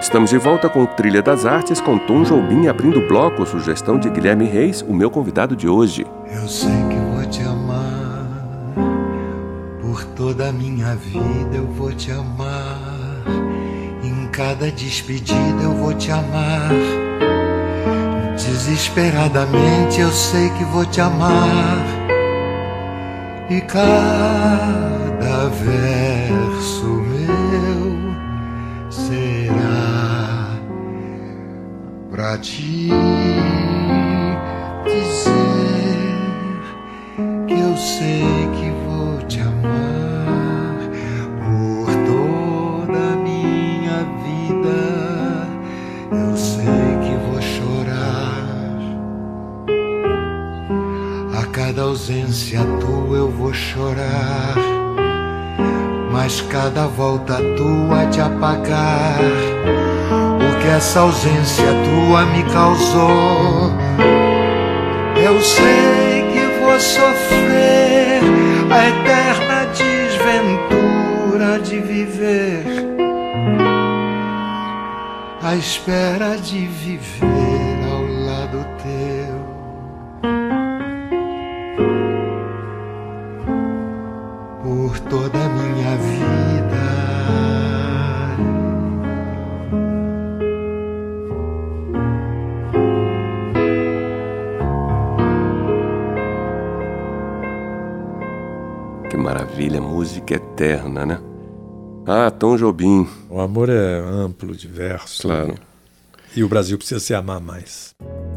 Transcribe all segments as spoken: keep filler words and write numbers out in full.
Estamos de volta com Trilha das Artes, com Tom Jobim abrindo o bloco, sugestão de Guilherme Reis, o meu convidado de hoje. Eu sei que vou te amar, por toda a minha vida eu vou te amar, em cada despedida eu vou te amar, desesperadamente eu sei que vou te amar, e cada verso meu será pra te dizer que eu sei que vou te amar por toda a minha vida. Eu sei que vou chorar a cada ausência tua, eu vou chorar, mas cada volta tua te apagar o que essa ausência tua me causou. Eu sei que vou sofrer a eterna desventura de viver à espera de viver ao lado teu. Por toda a minha vida. Que maravilha, música eterna, né? Ah, Tom Jobim. O amor é amplo, diverso. Claro. E o Brasil precisa se amar mais.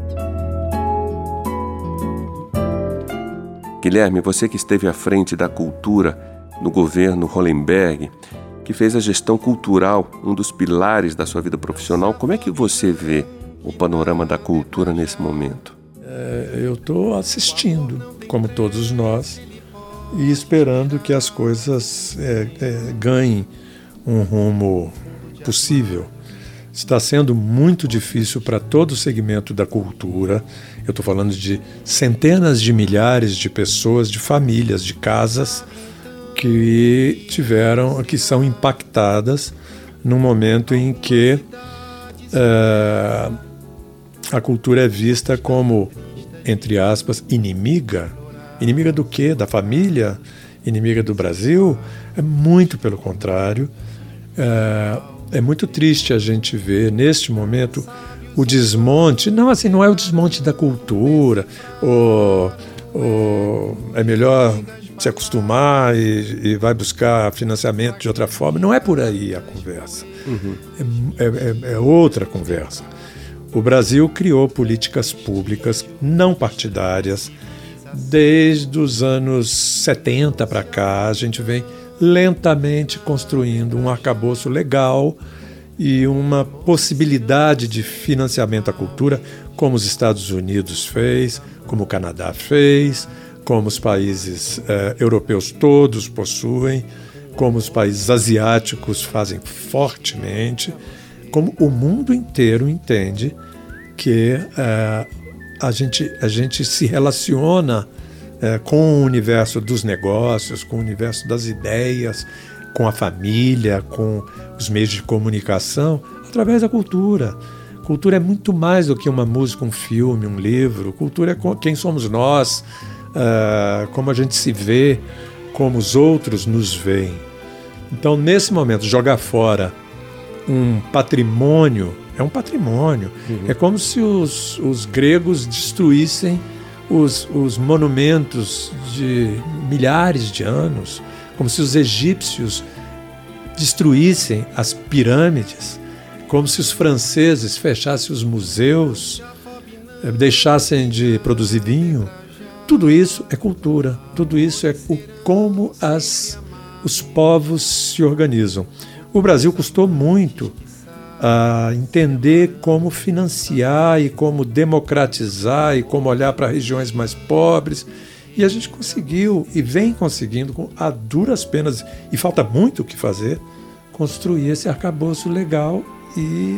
Guilherme, você que esteve à frente da cultura no governo Hollenberg, que fez a gestão cultural, um dos pilares da sua vida profissional, como é que você vê o panorama da cultura nesse momento? É, eu estou assistindo, como todos nós, e esperando que as coisas é, é, ganhem um rumo possível. Está sendo muito difícil para todo o segmento da cultura. Eu estou falando de centenas de milhares de pessoas, de famílias, de casas que tiveram, que são impactadas no momento em que uh, a cultura é vista como, entre aspas, inimiga. Inimiga do quê? Da família? Inimiga do Brasil? É muito pelo contrário. Uh, É muito triste a gente ver, neste momento, o desmonte. Não, assim, não é o desmonte da cultura, ou, ou é melhor se acostumar e, e vai buscar financiamento de outra forma. Não é por aí a conversa. Uhum. É, é, é outra conversa. O Brasil criou políticas públicas não partidárias. Desde os anos setenta para cá, a gente vem lentamente construindo um arcabouço legal e uma possibilidade de financiamento à cultura, como os Estados Unidos fez, como o Canadá fez, como os países eh, europeus todos possuem, como os países asiáticos fazem fortemente, como o mundo inteiro entende que eh, a gente, a gente se relaciona É, com o universo dos negócios, com o universo das ideias, com a família, com os meios de comunicação, através da cultura. Cultura é muito mais do que uma música, um filme, um livro. Cultura é quem somos nós, uh, como a gente se vê, como os outros nos veem. Então, nesse momento, jogar fora um patrimônio, é um patrimônio. Uhum. É como se os, os gregos destruíssem Os, os monumentos de milhares de anos, como se os egípcios destruíssem as pirâmides, como se os franceses fechassem os museus, deixassem de produzir vinho. Tudo isso é cultura, tudo isso é o, como as, os povos se organizam. O Brasil custou muito a entender como financiar e como democratizar e como olhar para regiões mais pobres. E a gente conseguiu e vem conseguindo, com a duras penas, e falta muito o que fazer, construir esse arcabouço legal e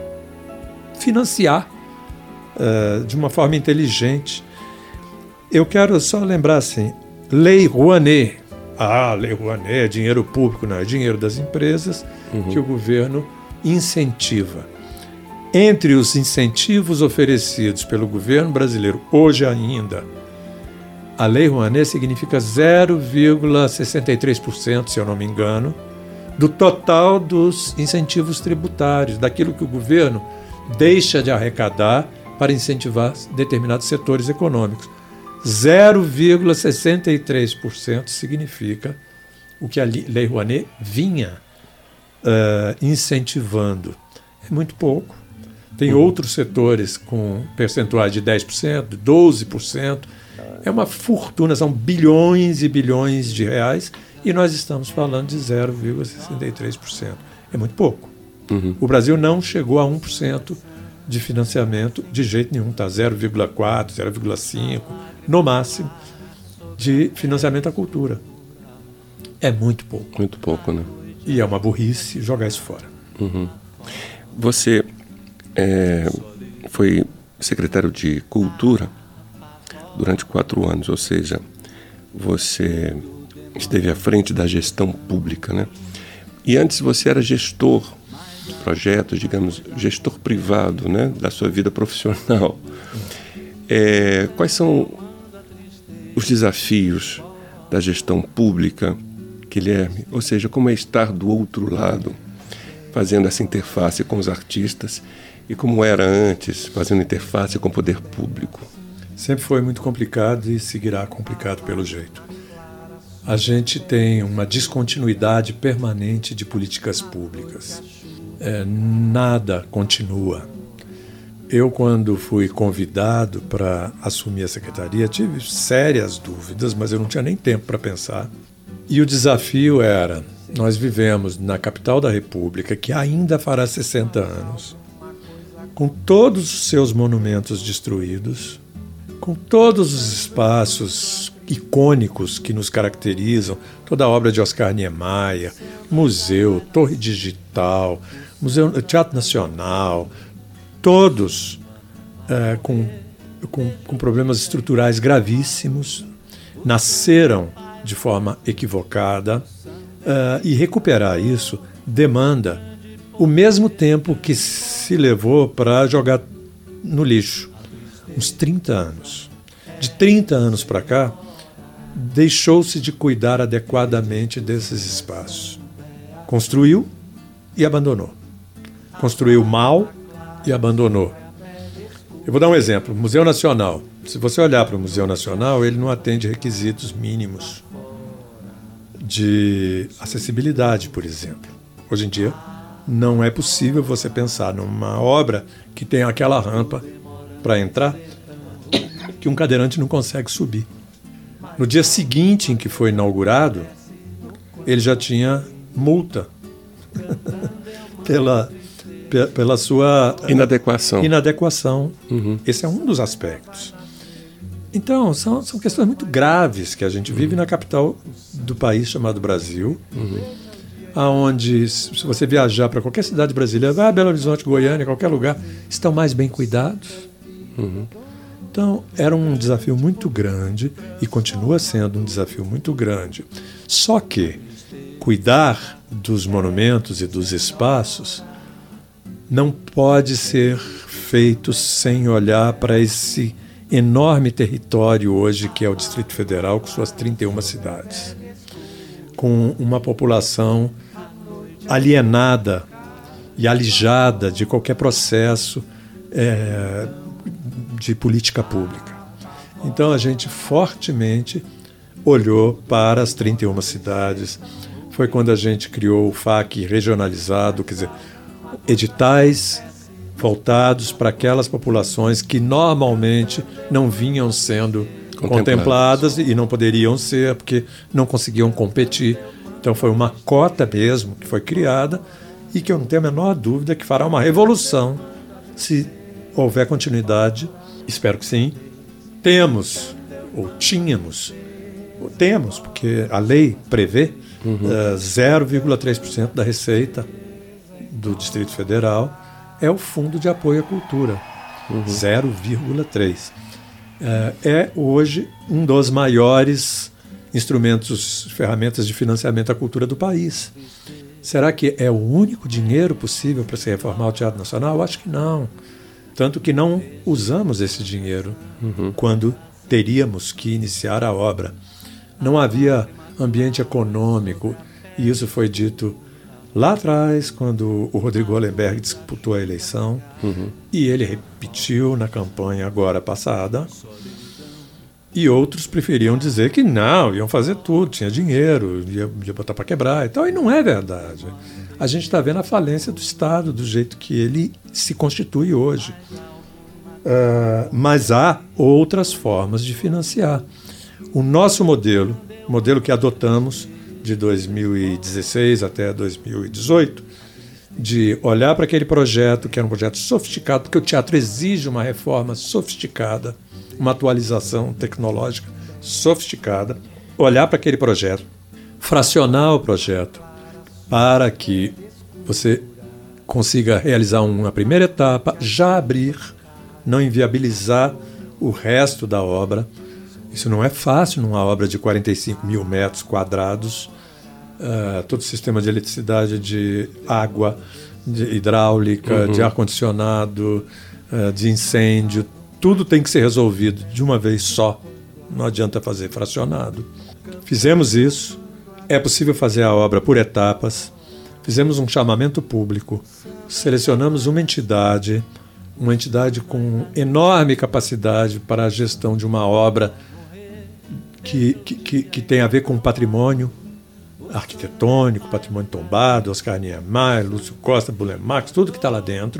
financiar uh, de uma forma inteligente. Eu quero só lembrar assim, Lei Rouanet. Ah, Lei Rouanet é dinheiro público, não é dinheiro das empresas, uhum. que o governo incentiva. Entre os incentivos oferecidos pelo governo brasileiro, hoje ainda, a Lei Rouanet significa zero vírgula sessenta e três por cento, se eu não me engano, do total dos incentivos tributários, daquilo que o governo deixa de arrecadar para incentivar determinados setores econômicos. zero vírgula sessenta e três por cento significa o que a Lei Rouanet vinha uh, incentivando. É muito pouco. Tem uhum. outros setores com percentuais de dez por cento, doze por cento. É uma fortuna, são bilhões e bilhões de reais e nós estamos falando de zero vírgula sessenta e três por cento. É muito pouco. Uhum. O Brasil não chegou a um por cento de financiamento de jeito nenhum, está zero vírgula quatro por cento, zero vírgula cinco por cento, no máximo, de financiamento à cultura. É muito pouco. Muito pouco, né? E é uma burrice jogar isso fora. Uhum. Você é, foi secretário de Cultura durante quatro anos, ou seja, você esteve à frente da gestão pública, né? E antes você era gestor de projetos, digamos, gestor privado, né, da sua vida profissional. É, quais são os desafios da gestão pública, Guilherme? Ou seja, como é estar do outro lado, fazendo essa interface com os artistas, e como era antes, fazendo interface com o poder público? Sempre foi muito complicado e seguirá complicado pelo jeito. A gente tem uma descontinuidade permanente de políticas públicas. É, nada continua. Eu, quando fui convidado para assumir a secretaria, tive sérias dúvidas, mas eu não tinha nem tempo para pensar. E o desafio era, nós vivemos na capital da República, que ainda fará sessenta anos, com todos os seus monumentos destruídos, com todos os espaços icônicos que nos caracterizam, toda a obra de Oscar Niemeyer, museu, Torre Digital, Museu, Teatro Nacional, todos é, com, com, com problemas estruturais gravíssimos, nasceram de forma equivocada, é, e recuperar isso demanda o mesmo tempo que se levou para jogar no lixo, uns trinta anos. De trinta anos para cá, deixou-se de cuidar adequadamente desses espaços. Construiu e abandonou. Construiu mal e abandonou. Eu vou dar um exemplo. O Museu Nacional. Se você olhar para o Museu Nacional, ele não atende requisitos mínimos de acessibilidade, por exemplo. Hoje em dia, não é possível você pensar numa obra que tem aquela rampa para entrar que um cadeirante não consegue subir. No dia seguinte em que foi inaugurado, ele já tinha multa pela, pela sua inadequação. inadequação. Uhum. Esse é um dos aspectos. Então, são, são questões muito graves que a gente vive uhum. na capital do país chamado Brasil, uhum. onde, se você viajar para qualquer cidade brasileira, vai a Belo Horizonte, Goiânia, qualquer lugar, estão mais bem cuidados. Uhum. Então, era um desafio muito grande e continua sendo um desafio muito grande. Só que cuidar dos monumentos e dos espaços não pode ser feito sem olhar para esse enorme território hoje que é o Distrito Federal, com suas trinta e uma cidades, com uma população alienada e alijada de qualquer processo é, de política pública. Então a gente fortemente olhou para as trinta e uma cidades. Foi quando a gente criou o F A C regionalizado, quer dizer, editais voltados para aquelas populações que normalmente não vinham sendo contempladas, contempladas e não poderiam ser porque não conseguiam competir. Então foi uma cota mesmo que foi criada e que eu não tenho a menor dúvida que fará uma revolução se houver continuidade. Espero que sim. Temos, ou tínhamos, ou temos, porque a lei prevê uhum. uh, zero vírgula três por cento da receita do Distrito Federal é o Fundo de Apoio à Cultura, uhum. zero vírgula três por cento. Uh, é hoje um dos maiores instrumentos, ferramentas de financiamento à cultura do país. Será que é o único dinheiro possível para se reformar o Teatro Nacional? Eu acho que não. Tanto que não usamos esse dinheiro uhum. quando teríamos que iniciar a obra. Não havia ambiente econômico, e isso foi dito lá atrás, quando o Rodrigo Hollenberg disputou a eleição, uhum. e ele repetiu na campanha agora passada, e outros preferiam dizer que não, iam fazer tudo, tinha dinheiro, ia, ia botar para quebrar e tal, e não é verdade. A gente está vendo a falência do Estado, do jeito que ele se constitui hoje. Uh, mas há outras formas de financiar. O nosso modelo, o modelo que adotamos de dois mil e dezesseis até dois mil e dezoito, de olhar para aquele projeto, que era um projeto sofisticado, porque o teatro exige uma reforma sofisticada, uma atualização tecnológica sofisticada, olhar para aquele projeto, fracionar o projeto, para que você consiga realizar uma primeira etapa, já abrir, não inviabilizar o resto da obra. Isso não é fácil numa obra de quarenta e cinco mil metros quadrados, uh, todo o sistema de eletricidade, de água, de hidráulica, uhum. de ar-condicionado, uh, de incêndio, tudo tem que ser resolvido de uma vez só. Não adianta fazer fracionado. Fizemos isso. É possível fazer a obra por etapas. Fizemos um chamamento público, selecionamos uma entidade, uma entidade com enorme capacidade para a gestão de uma obra que, que, que tem a ver com patrimônio arquitetônico, patrimônio tombado, Oscar Niemeyer, Lúcio Costa, Bulemax, tudo que está lá dentro.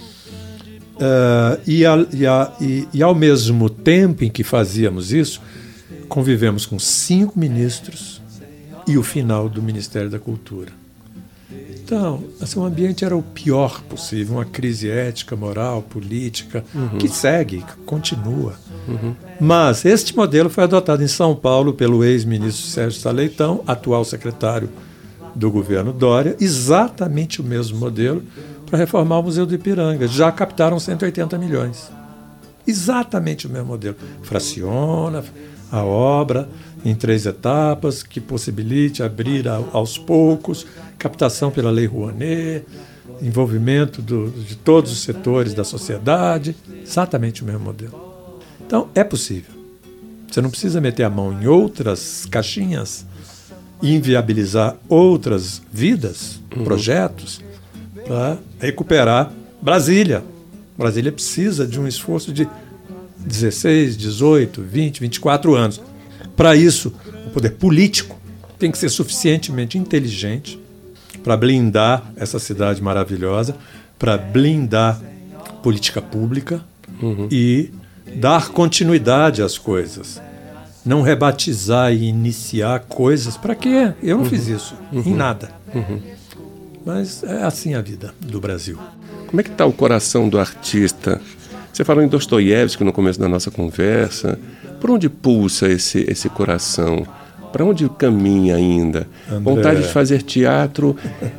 Uh, e, a, e, a, e, e ao mesmo tempo em que fazíamos isso, convivemos com cinco ministros e o final do Ministério da Cultura. Então, assim, o ambiente era o pior possível, uma crise ética, moral, política, uhum. que segue, que continua. Uhum. Mas este modelo foi adotado em São Paulo pelo ex-ministro Sérgio Saleitão, atual secretário do governo Dória, exatamente o mesmo modelo para reformar o Museu do Ipiranga. Já captaram cento e oitenta milhões. Exatamente o mesmo modelo. Fraciona a obra em três etapas, que possibilite abrir a, aos poucos, captação pela Lei Rouanet, envolvimento do, de todos os setores da sociedade, exatamente o mesmo modelo. Então, é possível. Você não precisa meter a mão em outras caixinhas e inviabilizar outras vidas, uhum. projetos, para recuperar Brasília. Brasília precisa de um esforço de dezesseis, dezoito, vinte, vinte e quatro anos. Para isso, o poder político tem que ser suficientemente inteligente para blindar essa cidade maravilhosa, para blindar política pública uhum. e dar continuidade às coisas. Não rebatizar e iniciar coisas. Para quê? Eu não uhum. fiz isso. Uhum. Em nada. Uhum. Mas é assim a vida do Brasil. Como é que está o coração do artista? Você falou em Dostoiévski no começo da nossa conversa. Por onde pulsa esse, esse coração? Para onde caminha ainda? André. Vontade de fazer teatro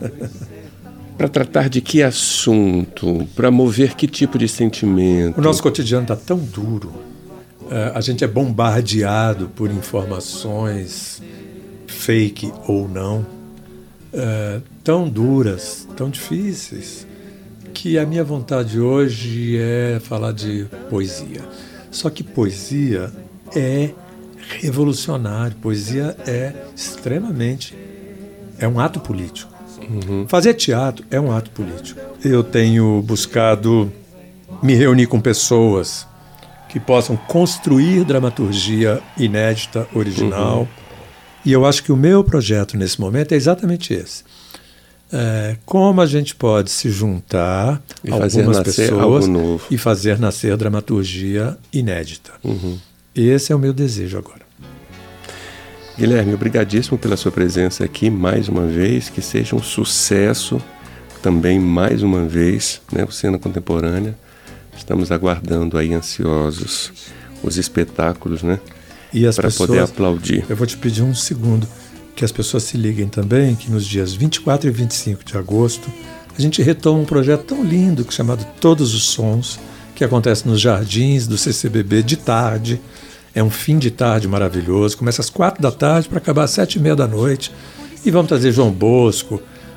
para tratar de que assunto? Para mover que tipo de sentimento? O nosso cotidiano está tão duro. Uh, a gente é bombardeado por informações, fake ou não, uh, tão duras, tão difíceis, que a minha vontade hoje é falar de poesia. Só que poesia é revolucionário, poesia é extremamente... é um ato político. Uhum. Fazer teatro é um ato político. Eu tenho buscado me reunir com pessoas que possam construir dramaturgia inédita, original. Uhum. E eu acho que o meu projeto nesse momento é exatamente esse. É, como a gente pode se juntar e algumas fazer pessoas algo novo. E fazer nascer dramaturgia inédita. Uhum. Esse é o meu desejo agora. Guilherme, obrigadíssimo pela sua presença aqui mais uma vez, que seja um sucesso também mais uma vez, né, o Cena Contemporânea. Estamos aguardando aí ansiosos os espetáculos, né, para poder aplaudir. Eu vou te pedir um segundo, que as pessoas se liguem também, que nos dias vinte e quatro e vinte e cinco de agosto a gente retoma um projeto tão lindo chamado Todos os Sons, que acontece nos jardins do C C B B de tarde. É um fim de tarde maravilhoso, começa às quatro da tarde para acabar às sete e meia da noite. E vamos trazer João Bosco,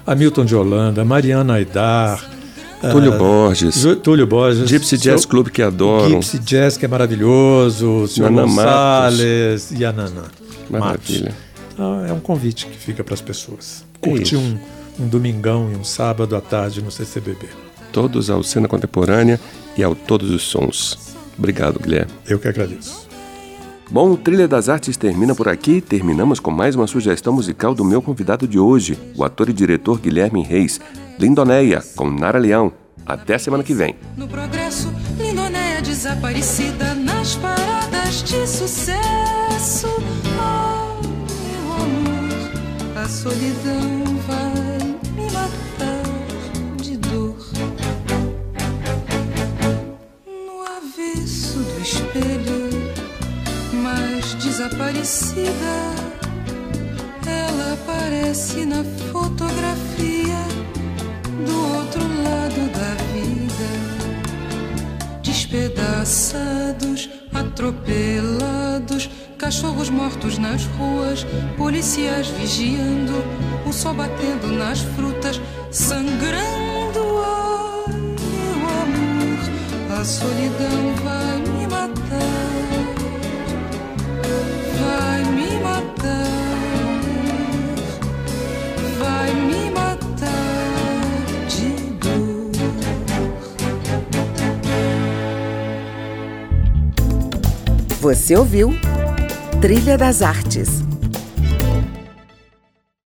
Hamilton de Holanda, Mariana Aidar, Túlio uh, Borges, Túlio Borges, Gypsy Jazz seu, Club que adoro, Gypsy Jazz que é maravilhoso, o senhor Nana Gonçalves e a Nana. Maravilha. Então, é um convite que fica para as pessoas. Curtir é um, um domingão e um sábado à tarde no C C B B. Todos ao Cena Contemporânea e ao Todos os Sons. Obrigado, Guilherme. Eu que agradeço. Bom, o Trilha das Artes termina por aqui. Terminamos com mais uma sugestão musical do meu convidado de hoje, o ator e diretor Guilherme Reis. Lindonéia, com Nara Leão. Até a semana que vem. No progresso, Lindonéia desaparecida nas paradas de sucesso. Oh, meu amor, a solidão vai me matar de dor. No avesso do espelho, mas desaparecida, ela aparece na fotografia do outro lado da vida. Despedaçados, atropelados, cachorros mortos nas ruas, policiais vigiando, o sol batendo nas frutas, sangrando. Oh, meu amor, a solidão vai me matar, vai me matar, vai me matar. Você ouviu Trilha das Artes,